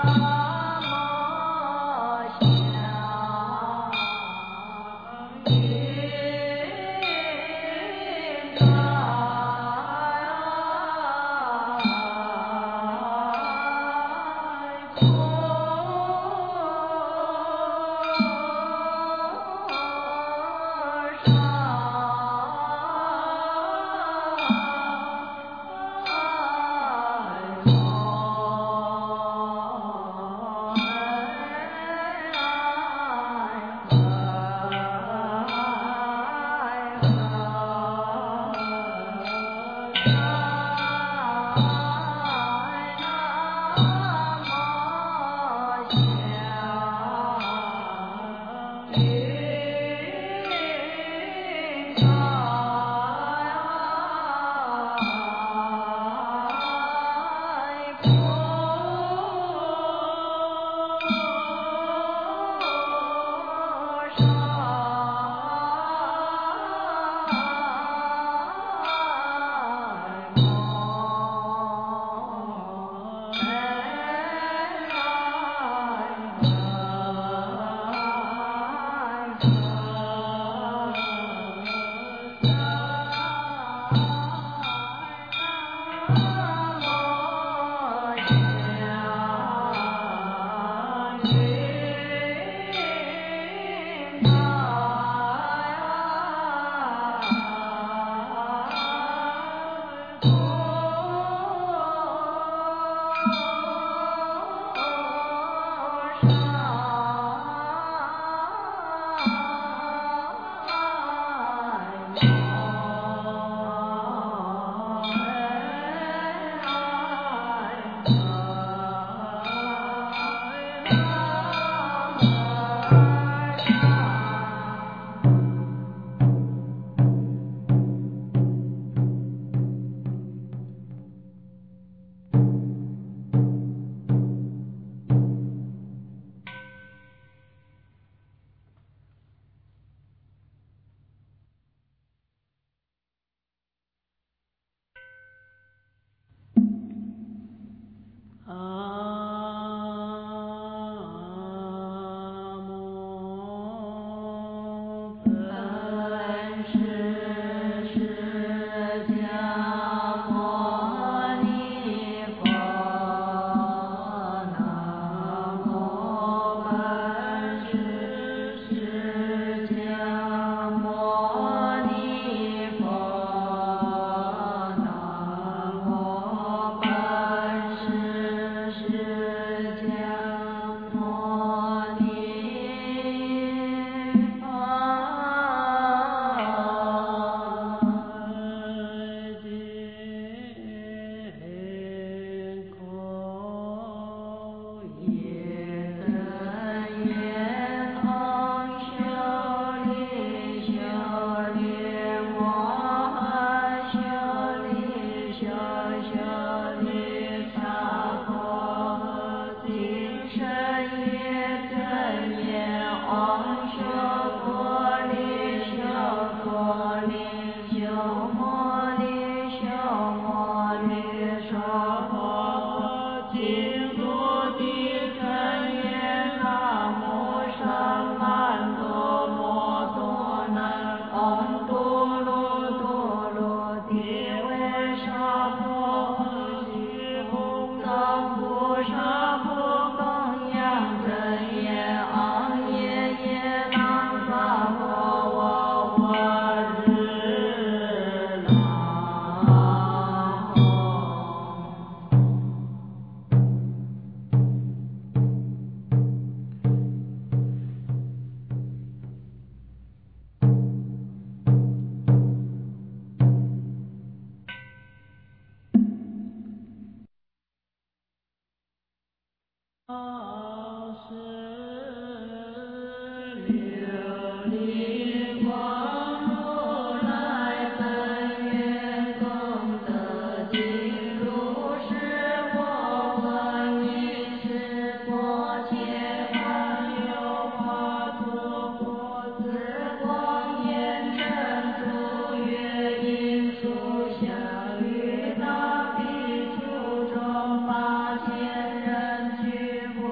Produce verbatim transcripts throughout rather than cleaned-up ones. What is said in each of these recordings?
相遇到彼途中，八千人去。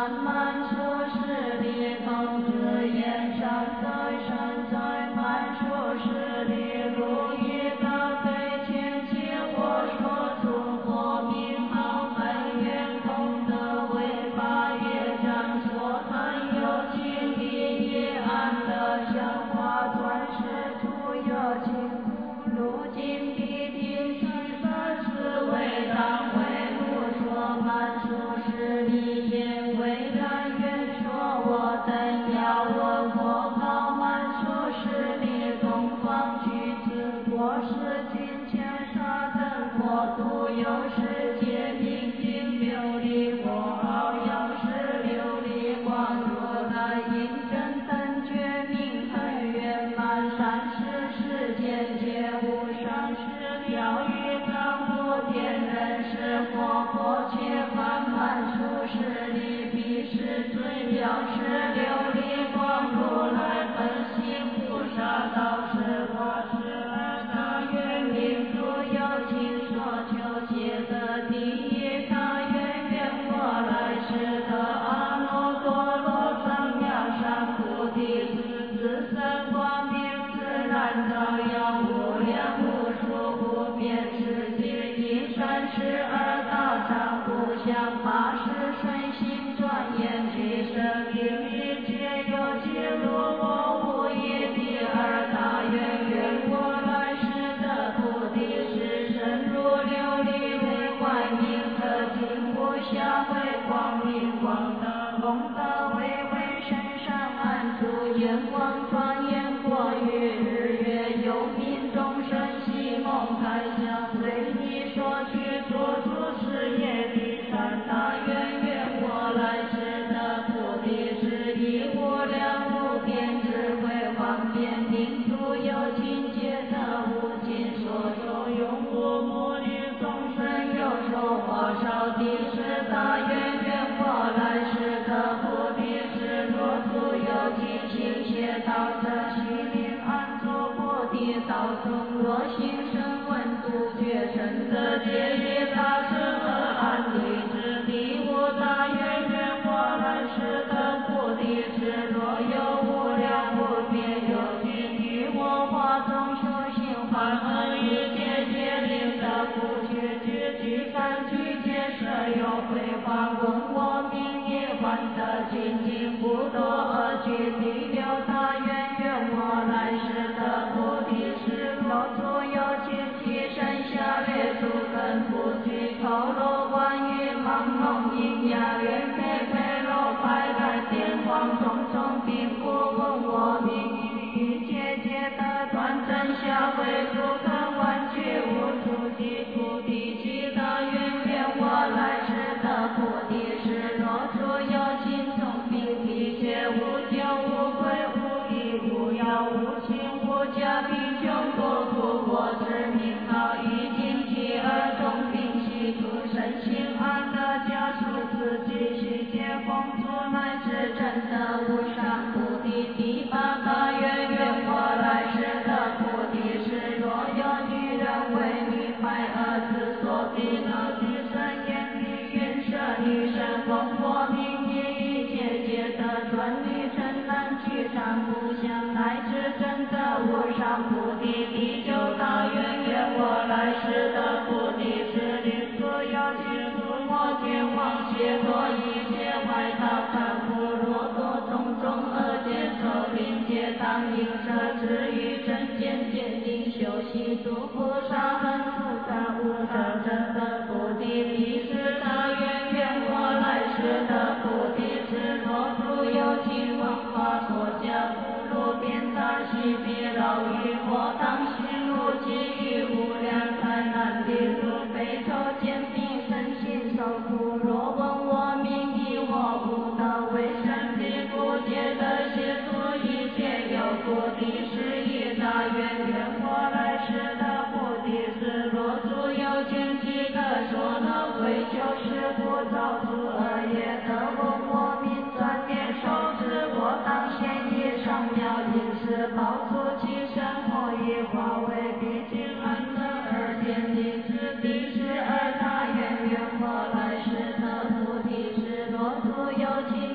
满满出世力，同志言善哉善哉，满出世力，如意大悲前期我说诸佛名号本愿功德为法业障所含有情利益安乐香花钻石土有情如今必定是三世为当为路说满出世力因为然愿说我等要问佛号满出世力东方具子国世金钱沙等国度有世界明镜琉璃国号药师琉璃光如来印真等觉明很圆满善事世间皆无上师疗愈当不点人是佛佛切满满出世力必是最表示琉璃光如来本性菩萨道是法是二大愿民族有情所求皆得第一大愿愿我来世得阿耨多罗三藐三菩提子自身光明自然照耀无量无数无边世界一善事二大善互相八十顺心转眼俱生一一皆有皆如我无一第二大愿愿我来世的菩提是深如琉璃为外明可尽无暇为光明光德功德为为身上安住眼光转眼过于日月有命众生悉梦开想随你所去做出事业第三大愿愿我来世的菩提是以无量无边智慧方便定处有情界的无尽所受用无目的众生有受花少第十大愿愿我来世的菩提是若处有情行邪道者悉令安坐菩提道中若行深闻度觉深则皆以大圣而安立之第五大愿愿我来世的菩提是若有无量无边有情于我化中修行还恒于界界令的不觉知具三具皆设有慧法问我名业还得清净不多而具第六大愿愿我来世的菩提是若处有情其身下列诸根不具头罗万语盲聋喑哑愿配配罗白来电光种种并不问我名于界界的断真下为诸根万觉无处即菩提七大愿愿我来世的菩提是若处有情从并辟邪无救无愧无益无药无情无家贫穷多苦我之名号已经其而众病悉诸身心安乐家属自己悉皆丰足乃至真的无上菩提第八大愿愿我来世的菩提是若有女人为女孩儿子所必能具身言语愿舍女神供我名义一切皆得转女真难具上不相乃至真的无上菩提第九大愿愿我来世的菩提是令所有皆诸魔绝望解脱一切外道贪腐若多种种恶见受并皆当应舍至于真见坚定修习诸菩萨很菩萨无上真的菩提第十大愿愿我来世的菩提是若处有情文化所加不如遍大喜别老于佛当心如给予无量灾难地如悲愁坚冰身心受苦若问我名义我不得为神的不解的协助一切有菩提是一大愿愿我来世的菩提是若处有情记得说能为求是不造诸恶业得问我名转念受持我当现以上妙因是报出其身或以化为毕竟安乐而见地之第十二大愿愿我来世的菩提是若处有情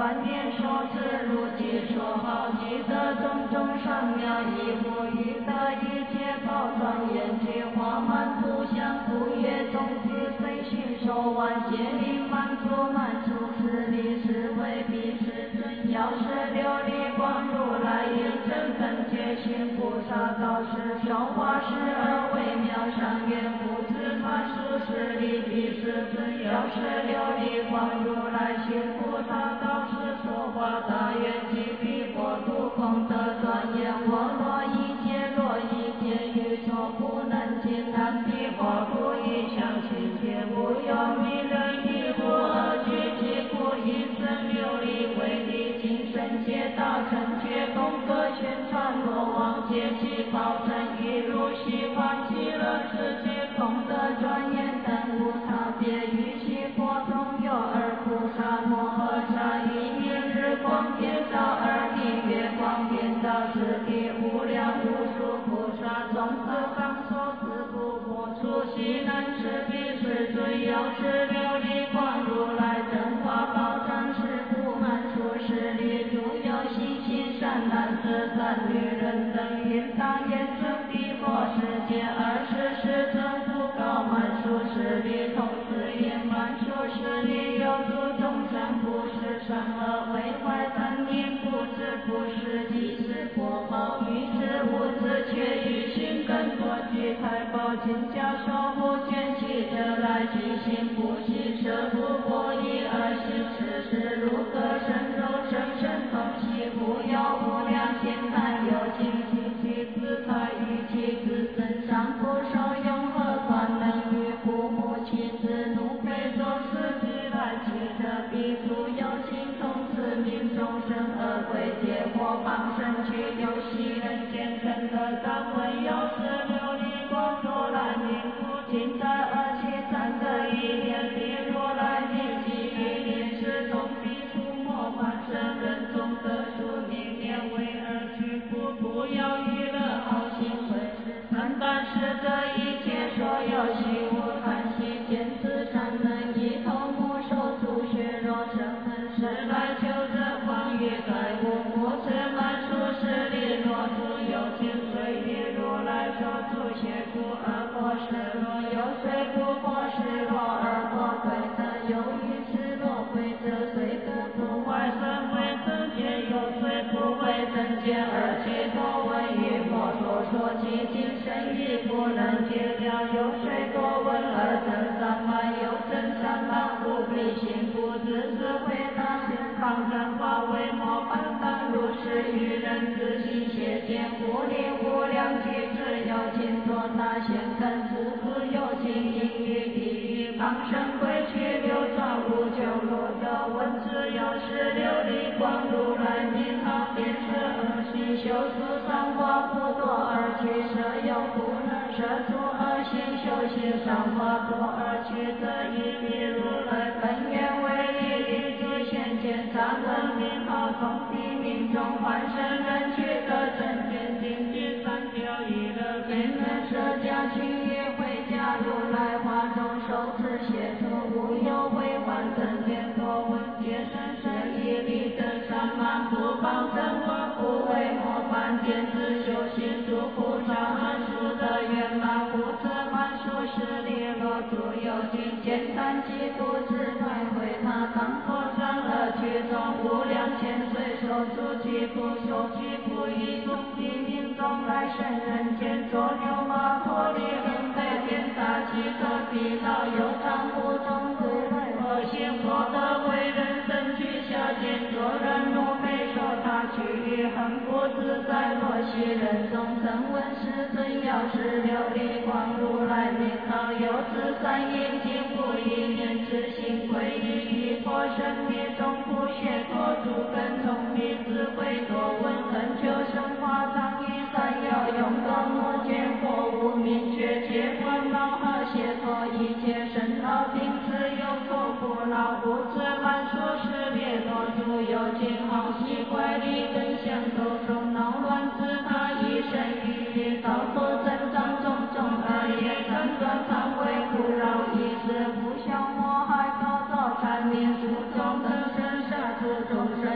观念说词如记说好，记得种种善妙义无余的一切宝庄严具画满图像不越种子随寻手腕竭力满足满足是力是为必是尊要是琉璃光如来应真分觉行菩萨道是少华是而微妙上缘不知传述是力必是尊要是琉璃光如来行菩萨道是说法大愿即彼国度功德庄严我若一切若一切宇宙不能尽难彼国度一向其切无有弥勒一无二具即故一生琉璃为力精神皆大成觉功德宣传罗网皆其保证一如西方极乐世界功德庄严等无差别于其佛中有二菩萨摩诃萨一念日光遍照二地月光遍照四地无量无数菩萨众生当受自不破除悉能是彼是尊有是琉璃光如来真法宝藏是不满处是力诸有心心善男子善女人等应当严正彼佛世界二十世尊不高满处是力同时也满处是力有诸众生不是善恶为坏三念不知不是即是果报于是无知却于心更多具太保尽教守护卷起者来即心不息舍不过一二心是是如歌声柔声声同喜不有无量心但有情其其自他于其自身上不受用何况能于父母妻子奴婢众司机来其者彼诸有情从此命众生而归结果帮身去有喜人间真的当闻有是琉璃光如来名不尽在二七三的一念地如来名即一念是众必出莫凡圣人中得数念念为二去不不要娱乐好心会是三但是这一切所有喜无叹息见此善能一头目手足血肉生恨是来求这光与开悟不知满处是力若诸有情随意如来手足协助而破是若有虽不破是若而破规则由于是若规则虽不破外身为正见有虽不为正见而其多闻于佛所说其精神亦不能解了有虽多闻而真善满有真善满无比心不知是回答心方正法为模范当如是于人自心邪见无力无量具只有情作大显根自自有情因于地狱旁生归去流转无穷罗有闻只有是琉璃光如来名号变色而心修出上化不多而去舍有不能舍出而心修行上化多而去这一比如来本愿为力力之显见三文名号从地名中换生人去得正见定具三条一乐便能舍家去也回家如来花中受持写出无有为还正见多闻皆生生一力真善满不帮生活不为模范见自修行诸菩萨安数的圆满无遮满数是力若诸有情见叹其不知退回他当破伤而去中无量千岁受诸其不受其不以众地命中来生人间作牛马脱离轮回变大气可比道有常无中之类恶行获得为人生去下见做人奴配受他去于恒不自在若昔人众生闻世尊要是琉璃光如来名号有此三因尽不一念之心归依于佛身灭众不学多诸根从彼智慧多闻恳求生华藏于三有用功莫见或无明确切烦恼和解脱一切生老病死有错不老不知满数是列多诸有情好习怪力更相斗中恼乱自他一生于业造作增长种种而业三转常为苦扰一时不消魔害高造缠绵诸众等生杀诸众生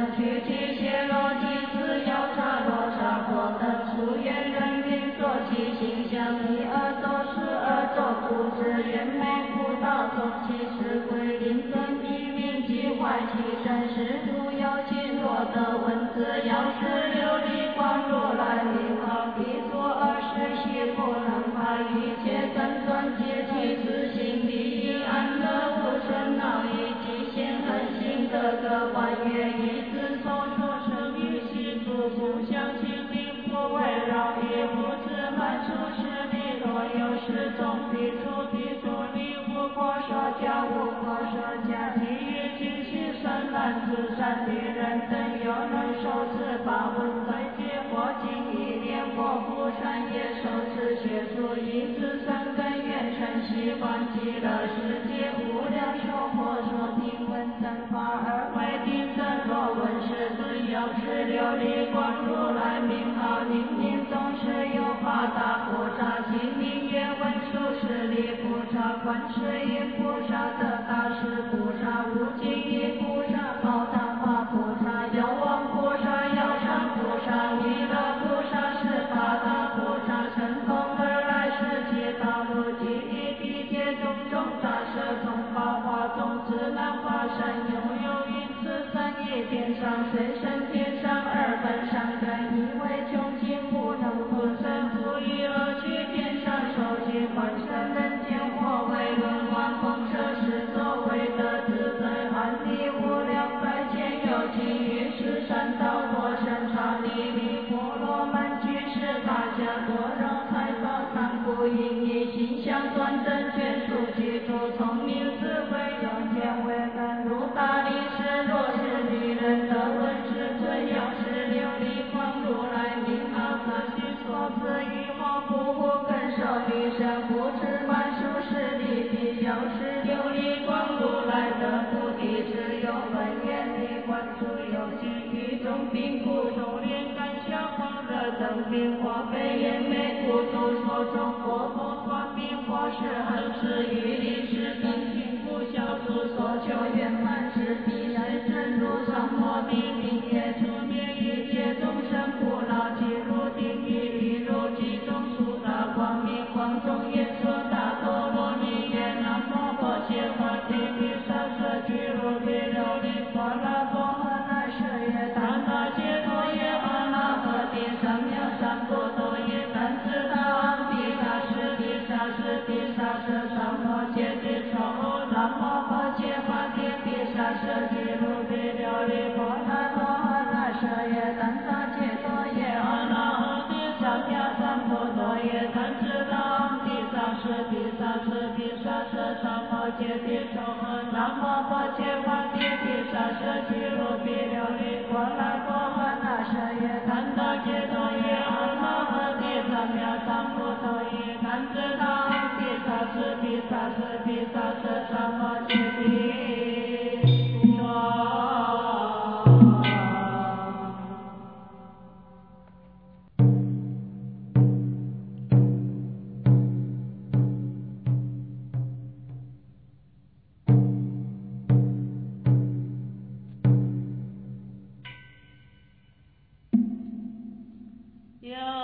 其实归零分比名即坏其真实主要经络的文字要是琉璃光如来名号必作二十系不能怕一切三端皆其自性第一安乐无生恼以极限恒心得个万月一字所说生于系诸不相亲并不围绕一无自满处实力若有失踪必出必出力无过舍加无过舍加其余精细深难自善的人等有能受持八文在解或经一念或不善也受持学术一字三根愿成习惯极乐世界无量寿或说听闻真法而为定真若闻是自有是琉璃光如来名号灵灵总是有八大菩萨其名曰文殊师利菩萨观世音菩萨得大士菩萨无尽意菩萨宝塔法菩萨药王菩萨药上菩萨弥勒菩萨是八大菩萨乘风而来世界道路记忆地界种种大舍种宝华种子南华山悠悠云此三一天上随身天上二本上根以为穷尽不能不生不一而去天上受尽万身人间或为轮换风舍是所谓的自在安利无量百千有情于是山道或山茶地里婆罗门居士大家多肉财宝三不因以形象端正全数居住聪明智慧有见为能如大力士若是女人的问世尊要是琉璃光如来名号自心所赐以后不无更受女神不知满数是利必要是琉璃光如来的菩提只有本愿力观处有情于中并不收敛感想狂热等病或被眼眉不住所中或不断病或是恒是于理是等情不消除所求圆满是必然真如上摩地名业出灭一切众生不老即入定义比如其中出大光明光中颜色大陀罗尼耶南无婆伽摩地毗沙舍俱卢毗琉璃波罗波诃那舍耶达那揭多耶阿那诃帝三藐三菩多耶单自大昂毗沙舍毗沙舍毗沙舍三摩揭谛娑南无婆伽摩地毗沙舍俱卢毗琉璃波罗波诃那舍耶单大揭多耶阿那诃帝三藐三菩多耶单自大昂毗沙舍毗沙舍毗沙舍三摩揭谛娑南无婆伽摩地毗沙舍俱卢毗琉璃波罗波诃那舍耶单大揭多耶阿那诃帝三藐三菩多耶单自大昂毗沙舍毗沙舍毗沙舍三摩揭谛娑。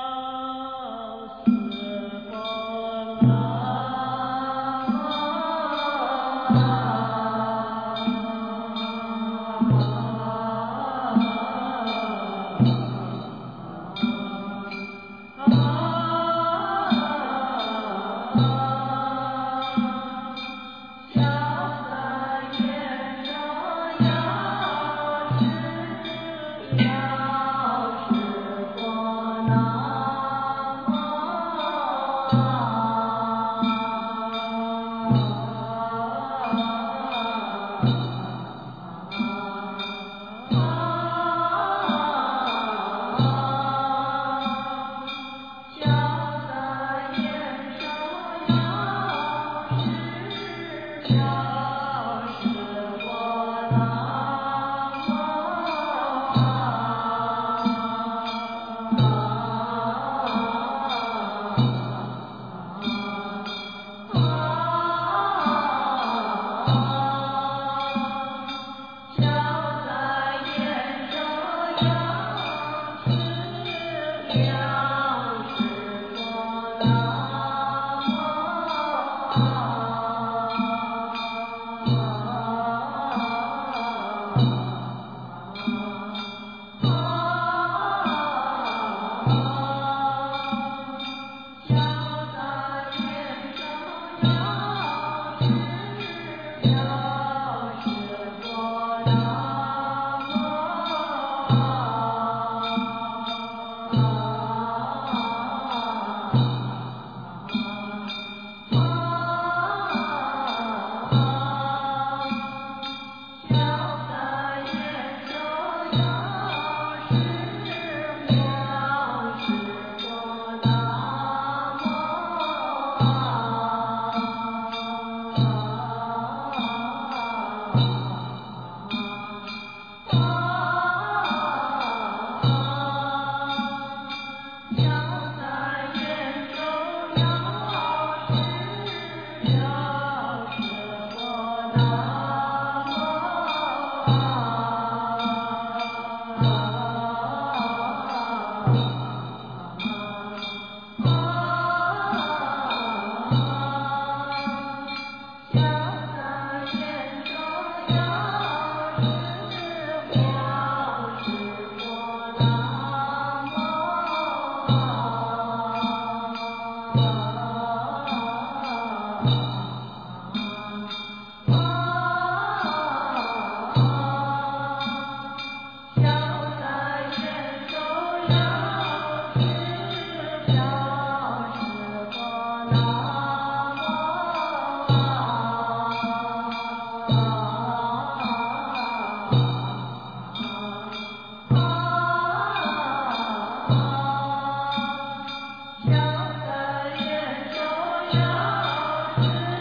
要是佛南小三眼手摇是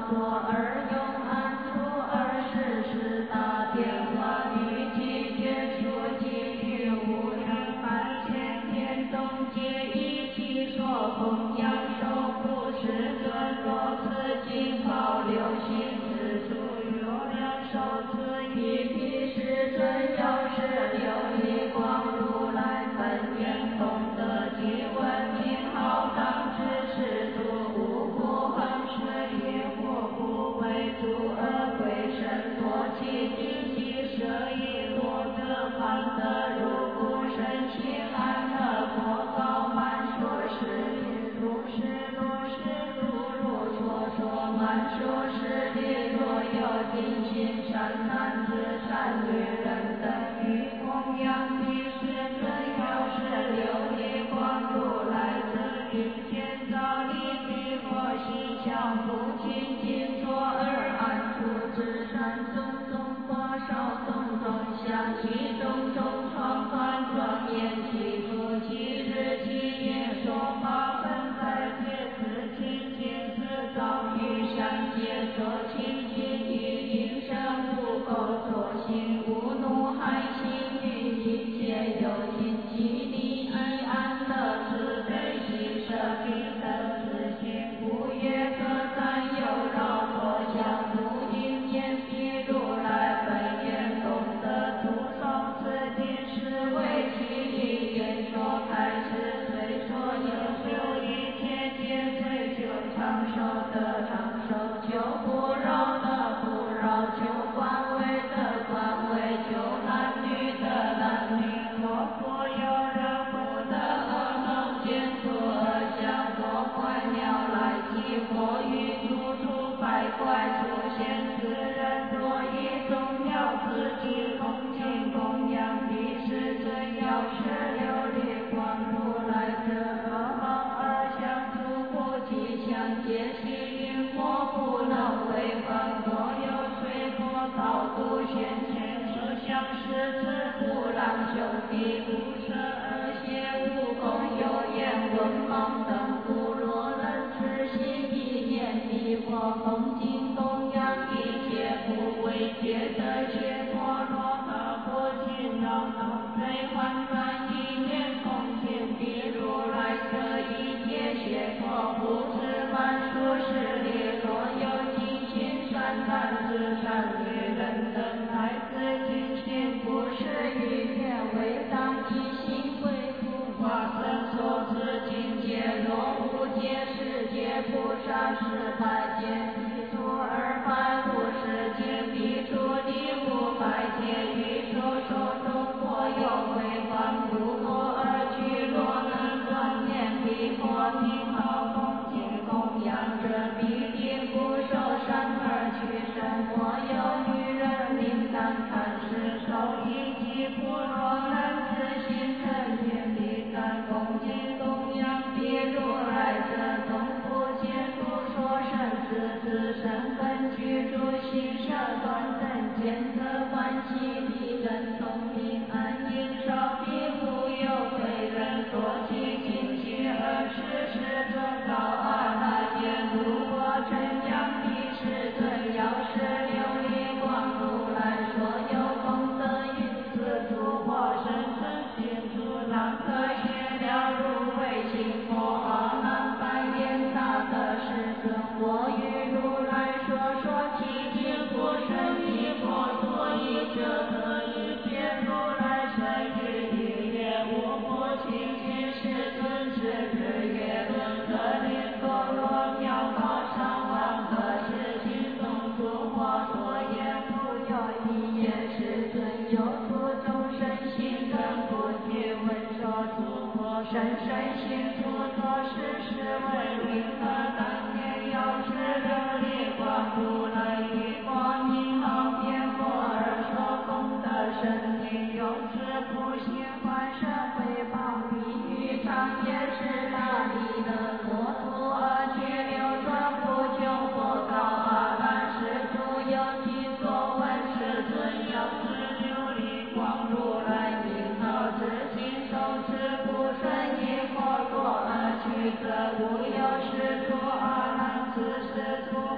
陀而用安处而世事大变化于其结束其于无量百千天中皆一其所供养受布施尊罗此经保留心自主有量寿此一批世尊有是琉璃光如来本愿功德及闻名浩荡之世度无不恒是业或不为诸恶鬼神多其经济舍益多得欢得如故身心安乐佛高满说是利如是如是如如说说满说是利若有尽心善男子善女人等于供养彼世尊有是琉璃光如来自云天造利彼或心想不清净作而安处之善种种花少种种香其种种创观庄严其主其日其夜说法分在界自清净自造于善界所清净于应生无垢作心无怒害心于一切有情其利益安乐慈悲喜舍平等自心不越可赞有绕佛像如应见彼如来本愿功德诸诵此经是为其利言说开示虽说有修一切皆虽求长寿得长寿求不饶得不饶求官位得官位求男女得男女若复有人不得而能见出而想多怪鸟来击火与诸处百怪出现此人若以众鸟自己恭敬供养彼世尊有是琉璃光如来者而忙而相处不吉祥皆悉因果不能违反若有水波高度现前设想是此不让兄弟不舍而谢无功有言闻梦等故若能持心意念彼或恭敬供养一切不为觉得学陀罗他不勤劳能随还转一念恭敬彼如来者一切学陀不知满数十里若有精心善男子善女人等乃自精心不是于愿为当一心归处化身所知境界若无界世界菩萨十百界彼诸二百五十界彼诸第五百界于说说中或有为还不过而去若能转念彼或名号恭敬供养者必定不受伤而去生或有女人灵感看是受一及不若能自心正见必赞恭敬供养彼如来者总不见不说生自自身根居住心舍断等见则欢喜彼人同名安应少彼无有贵人多其精气而世世尊高阿那言如果称扬彼世尊要是琉璃光如来所有功德因此诸或生生心诸难可学了如为心佛阿难白言大德世尊我与如来说说其经不生一佛所以者可以见如来身语一叶无不清净世尊之日月轮格林多罗妙高上万可是心中诸佛所言不有一言世尊有诸众生心根不具闻说诸佛深深心处作是是为名可当年有是琉璃光如来于光明好遍佛而说功德神力有之不心欢舍回报比喻常也是大力的国土而去流转不穷佛告阿难是诸有其所闻世尊有是琉璃光如来应道自心受持不顺因果果而去则无有是诸阿难自是诸佛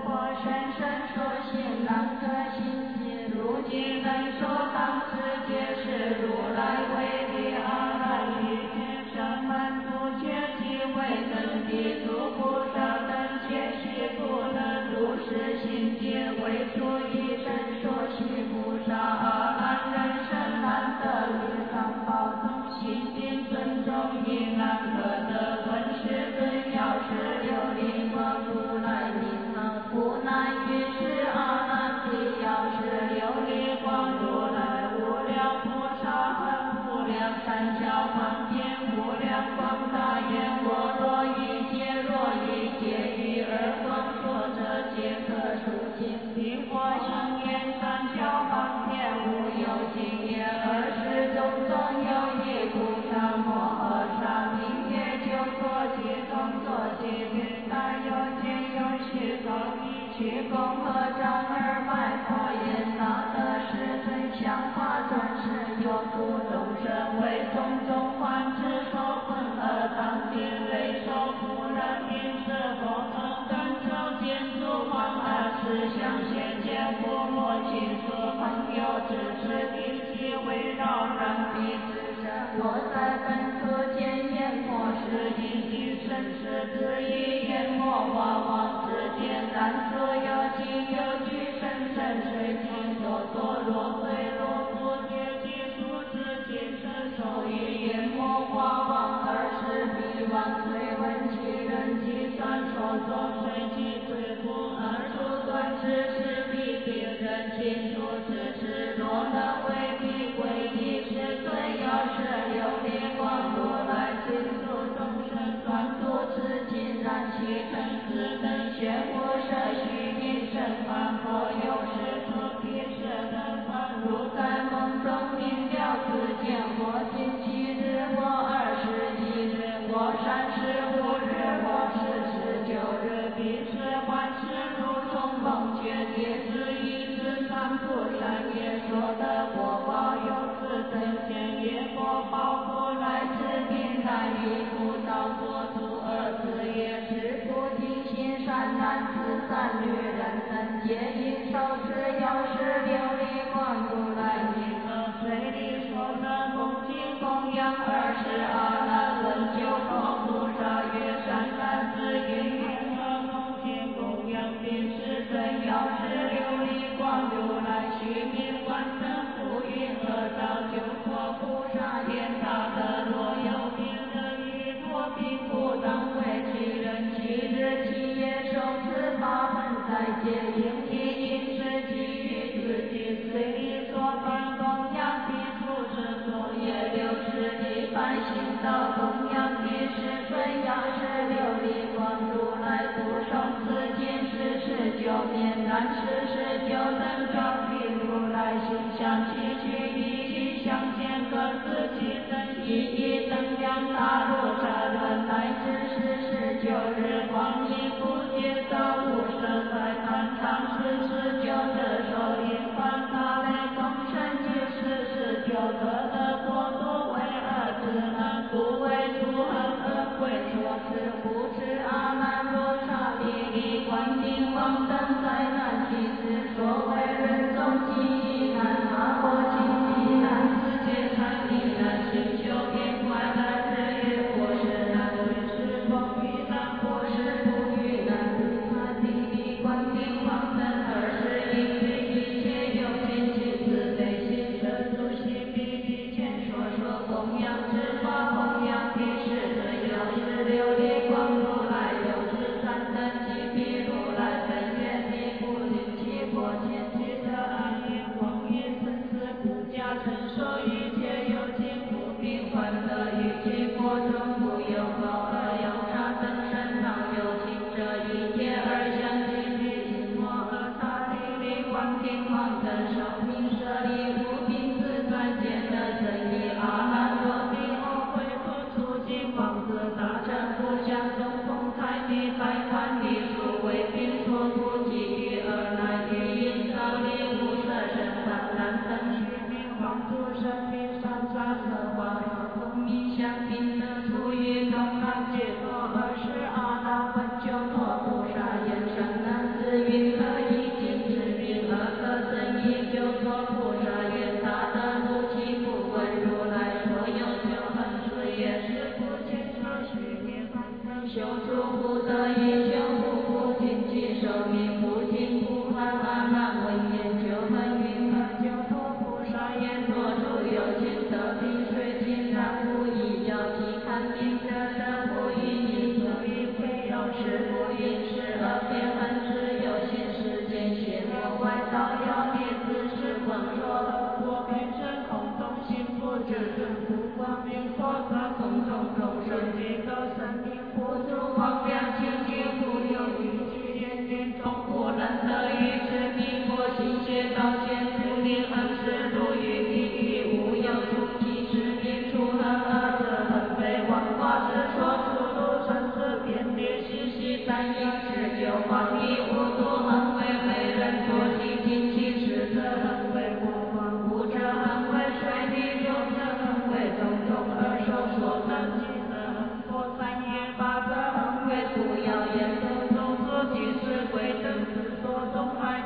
深深说心难得心心，如今能说当世界是如来为的阿难与天上满足觉机为等地诸菩萨等皆悉不能如是心界为主一真说悉菩萨阿难人生难得与上报等心经尊重以难可得闻是尊要是琉璃光如来名号无难于是阿难必要是琉璃光如来无量菩萨很无量三教方便无量广大言我若一切若一切于二光说者皆可述尽彼或行言三教方便无有尽言二十种中有一菩萨摩诃萨名曰救作其中作其品大有见有虚空一去共合掌而拜佛言大德世尊像化转世有度众生为种种幻之所困而当今为受苦人民是否曾感受见诸方二十相现见父母亲属朋友支持地气围绕人彼之身若在本土见淹没是一即生是之一淹没花王之间但所有即有具深深水天所作若水若不觉即数之今生受于淹没花王二十彼王虽闻其人计算所作水即最不二数断之是彼别人尽数之事若能为彼归依是最要是琉璃光如来尽数众生断度之尽然其成之等宣无舍虚名胜凡佛有是可彼舍等凡如在梦中明了自见我今七日我二十一日我三十五日我四十九日彼是万事如从梦觉界之一之三不善业所得果报有此等见业果报不来自平难于不造作诸恶之业是菩提心善男子善女人等皆应受持要是琉璃光如来名额水里所能恭敬供养二十阿难问九佛菩萨曰善男子应如何恭敬供养并是尊要是琉璃光如来须名观等不云何造九佛菩萨言大德若有别人于多并不当为其人七日七夜受持八分在戒应以应是基于自己随力所办供养彼处之作业六十一般行道供养彼是尊要是琉璃光如来不受此经是十九面南是十九等状彼如来形象其去一一相见各自其等一一等量大如车轮乃至是十九日光阴不解造无色在坛上是十九的手印凡大类众生皆是十九得的国度为二子难不为诸恒而贵所持不持阿难若刹利利观定王等灾难其事所谓人中记忆难阿婆经济难世界禅理难心修遍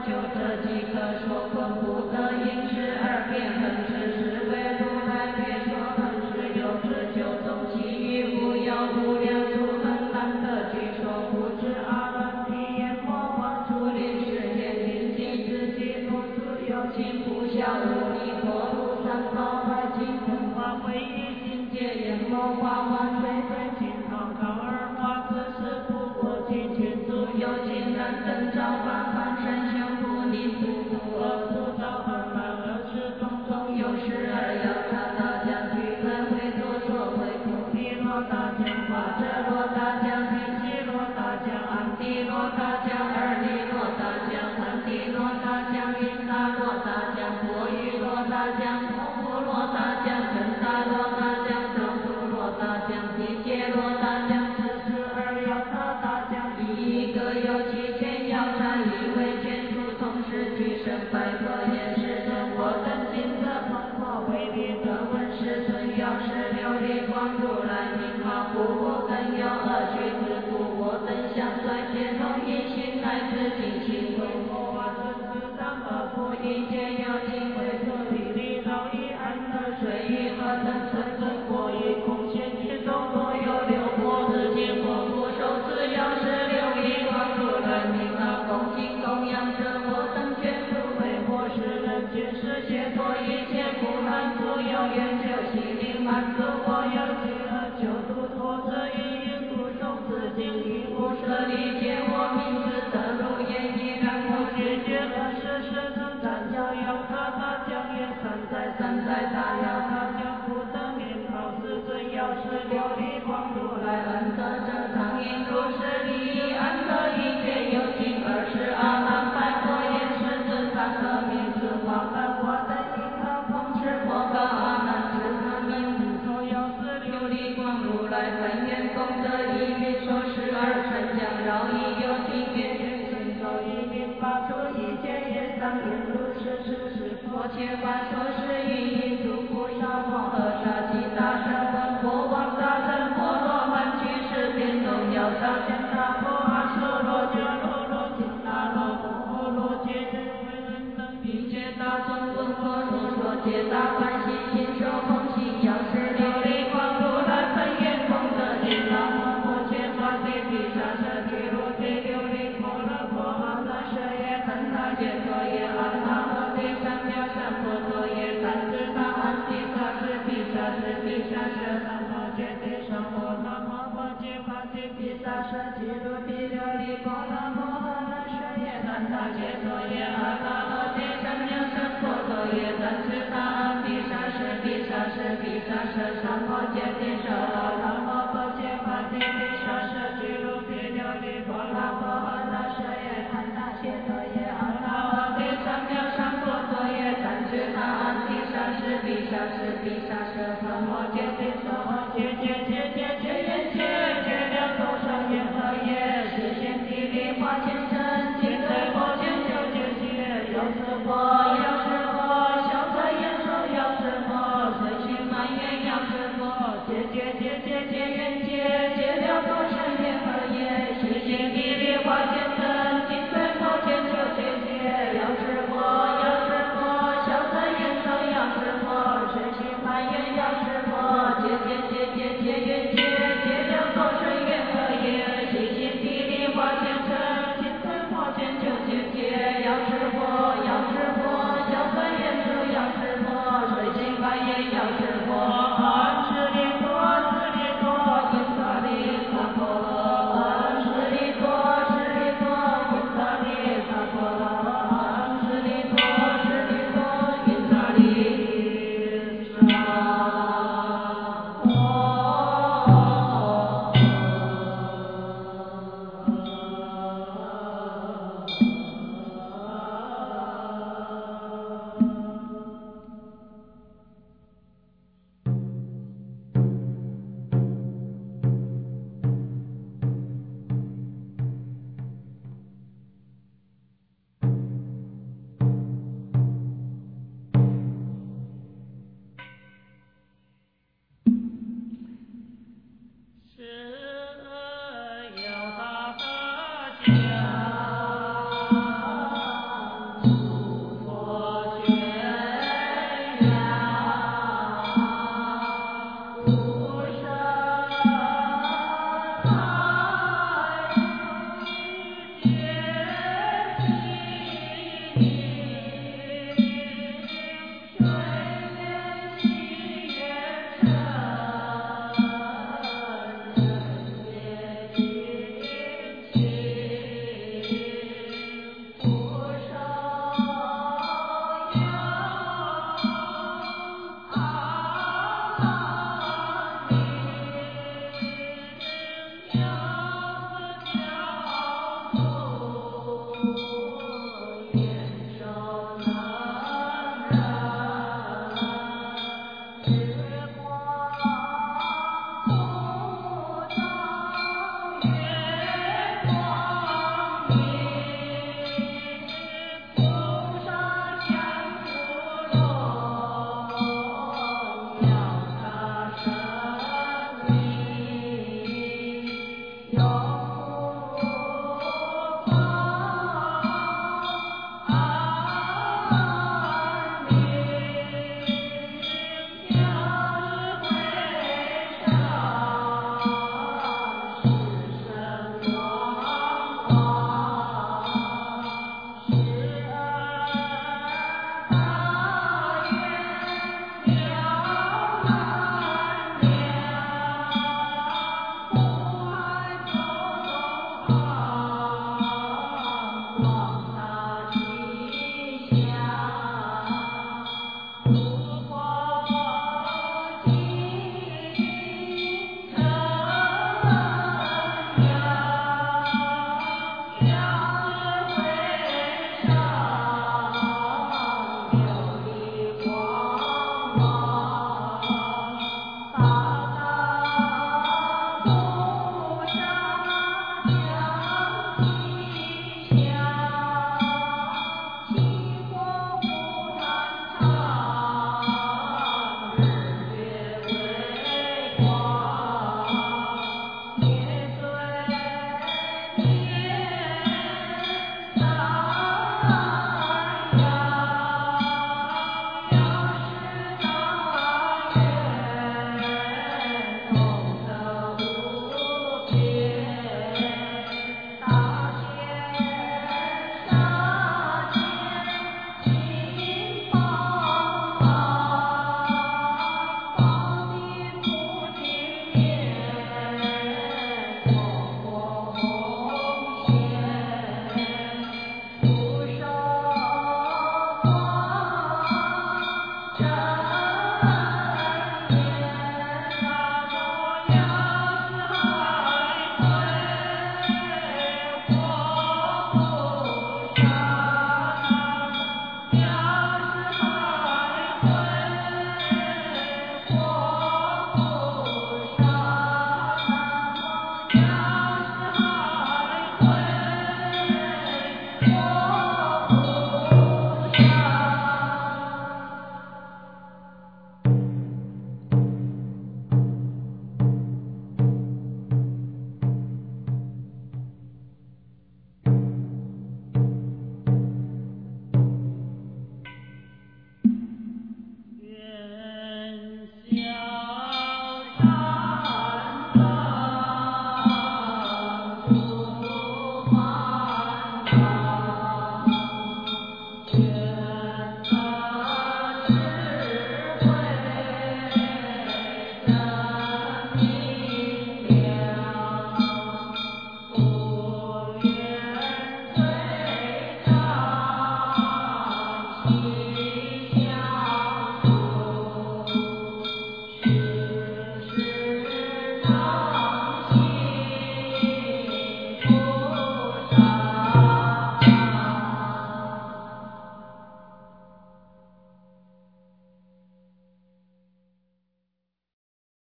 就这即可说困不得因事而变恨之是为如来别说恨是有之就踪其余无有无量诸恨难得据说不知阿难体验魔王主临世间临近自己若自有情不晓无力破如三宝白金空花会以心结眼魔花万水对金堂高而花自是不过几千足有情然等照般凡身修不离足不恶不造而满而是种种有时而要他大将俱来会多说会菩提罗大将化者罗大将比奇罗大将安地罗大将二地罗大将三地罗大将因大罗大将波雨罗大将摩诃罗大将真大罗大将正土罗大将地界罗大将四十二要他大将一个有七千要差一位全数同时具身拜佛言世尊我等今得蒙佛为力得闻世尊要是琉璃光如来名号故我等有恶趣之故我等相随皆同一心乃至尽心为佛啊尊师当恶佛一切有情为所地理饶益安乐水与何等甚深过于空闲之中若有六佛之见我不受持要是琉璃光如来名号恭敬供养者我等全部为佛世人皆是解脱一切苦难故有愿求心灵满足我有饥饿求度脱者因缘故受自尽于无舍理解我名字得如言依然我解决二十世尊赞教要他大将也三在三在大要他将不得面考世尊要是琉璃光如来恩德正常应如是利益安乐一切有情二十阿难拜佛言世尊三个名字忘了我的因何奉持佛告阿难知他名字说要是琉璃光如来本愿功德一云说十二乘将饶益有情愿愿行走一云发出一切业障言如是是是佛切观说是一因诸菩萨摩诃萨其大神闻佛王大神婆罗门居士遍众要上见大佛阿修罗迦罗罗金那罗摩诃罗伽真为人等一切大众闻佛说说皆大欢喜心受空心要是琉璃光如来本愿功德因那摩诃切法地毗沙舍提罗地琉璃婆罗婆阿那舍耶肯那解脱耶阿那摩地三藐三菩提耶三智那安地萨是毗沙是毗沙舍那摩揭谛上摩那摩诃揭法地毗沙舍提罗地琉璃婆罗婆阿那舍耶肯那解脱耶阿那摩地三藐三菩提耶三智那安地萨是毗沙是毗沙舍三摩揭谛上摩那摩诃